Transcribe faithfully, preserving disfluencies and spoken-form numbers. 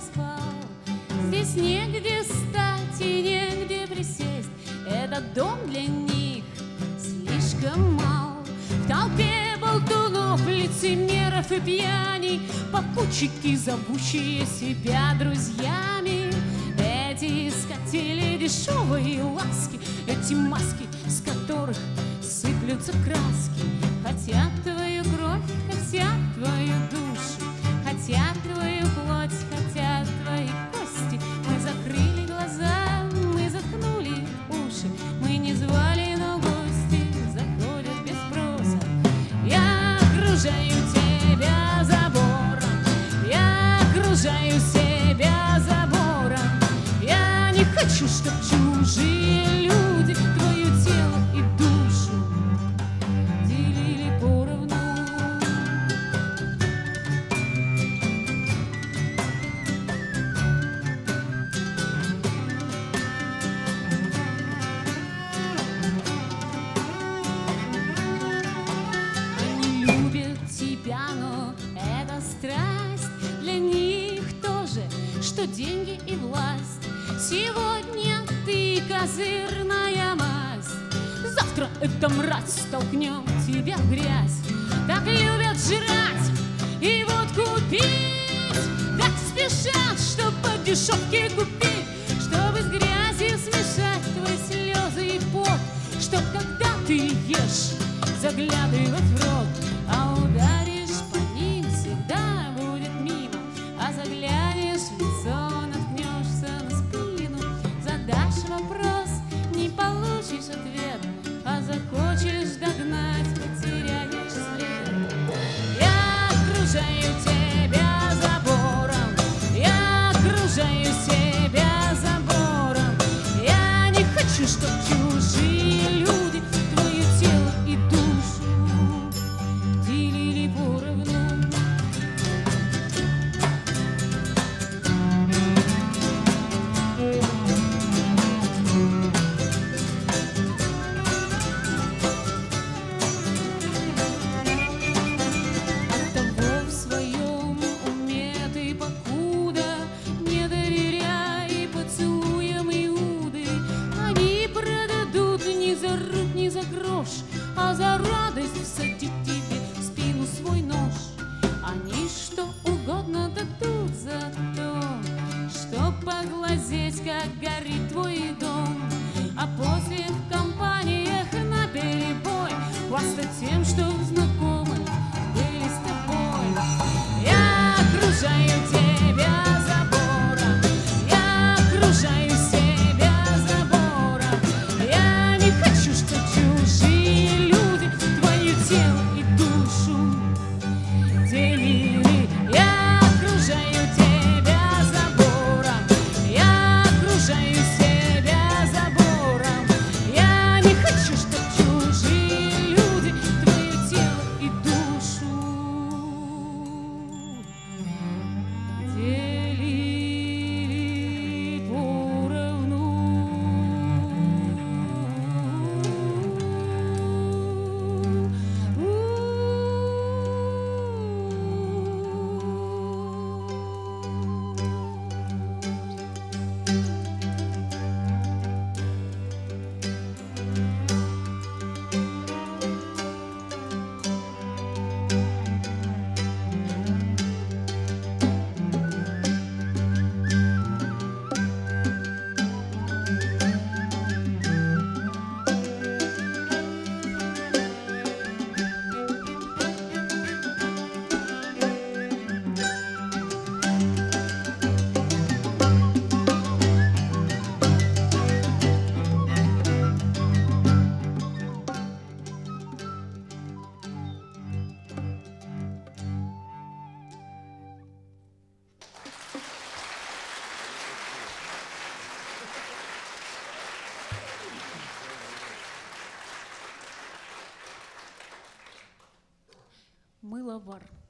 спал. Здесь негде встать и негде присесть, этот дом для них слишком мал. В толпе болтунов, лицемеров и пьяней, попутчики, зовущие себя друзьями. Эти искатели дешевые ласки, эти маски, с которых сыплются краски, хотят твою кровь, хотят твою душу, хотят твою плоть, хотят твои кости. Мы закрыли глаза, мы заткнули уши, мы не звали, но гости заходят без спроса. Я окружаю тебя забором, я окружаю себя забором. Я не хочу, чтоб чужие люди твое тело и душу делили поровну. Они любят тебя, но это страсть для них тоже, что деньги и власть. Сегодня ты козырная масть, завтра эта мразь столкнет тебя в грязь. Так любят жрать и водку пить, так спешат, чтоб по дешевке купить, чтобы с грязью смешать твои слезы и пот, чтоб когда ты ешь заглядывать в рот, а ударишь по ним всегда будет мимо, а заглянешь в лицо, наткнешься на спину, задашь вопрос, не получишь ответ, а захочешь догнать, потеряешь след. Я окружаю тебя забором, я окружаю себя забором. Я не хочу, чтоб чужие люди твое тело и душу делили поровну. Оттого в своем уме ты покуда не доверяй поцелуям Иуды. Они продадут не за руб, не за грош, а за радость всадить тебе в спину свой нож. Они что угодно дадут за то, чтоб поглазеть, как горит твой дом, а после в компаниях наперебой хвастать тем, что знакомы были с тобой. Я окружаю тебя забором, я окружаю себя забором. Я не хочу, чтоб чужие люди твое тело и душу делили. Я окружаю тебя забором, я окружаю себя забором. Я не хочу, чтоб чужие люди твое тело и душу делили поровну. Мыловар.